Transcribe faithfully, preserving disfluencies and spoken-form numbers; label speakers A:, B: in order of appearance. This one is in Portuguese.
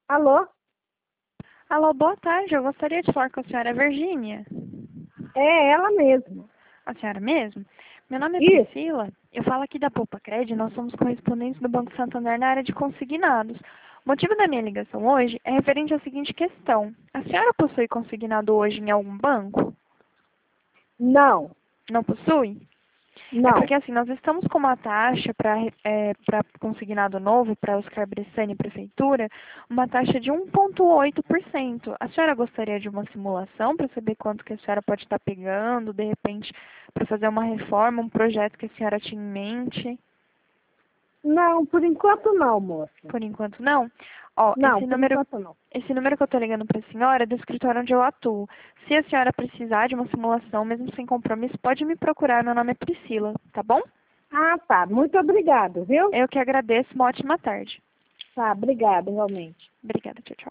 A: Alô?
B: Alô, boa tarde. Eu gostaria de falar com a senhora Virgínia.
A: É ela mesma.
B: A senhora mesmo? Meu nome é
A: Isso.
B: Priscila. Eu falo aqui da Poupa Cred. Nós somos correspondentes do Banco Santander na área de consignados. O motivo da minha ligação hoje é referente à seguinte questão. A senhora possui consignado hoje em algum banco?
A: Não,
B: Não possui? É
A: não.
B: porque assim, nós estamos com uma taxa para é, para consignado novo, para Oscar Bressani Prefeitura, uma taxa de um vírgula oito por cento. A senhora gostaria de uma simulação para saber quanto que a senhora pode estar pegando, de repente, para fazer uma reforma, um projeto que a senhora tinha em mente?
A: Não, por enquanto não, moça.
B: Por enquanto não? Ó,
A: Não,
B: esse
A: por
B: número,
A: enquanto não.
B: esse número que eu estou ligando para a senhora é do escritório onde eu atuo. Se a senhora precisar de uma simulação, mesmo sem compromisso, pode me procurar. Meu nome é Priscila, tá bom?
A: Ah, tá. Muito obrigada, viu?
B: Eu que agradeço. Uma ótima tarde.
A: Tá, obrigada, realmente.
B: Obrigada. Tchau, tchau.